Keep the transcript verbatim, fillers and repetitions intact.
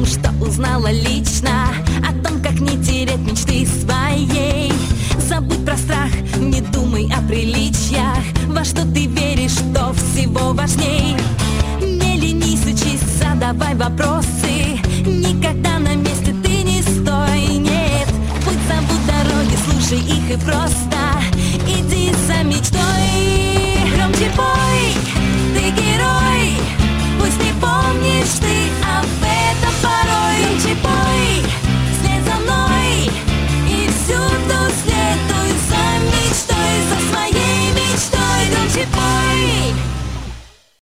что узнала лично о том, как не терять мечты своей. Забудь про страх, не думай о приличиях. Во что ты веришь, то всего важней. Не ленись, учись, задавай вопросы. Никогда на месте ты не стой, нет. Путь забудь, дороги, слушай их и просто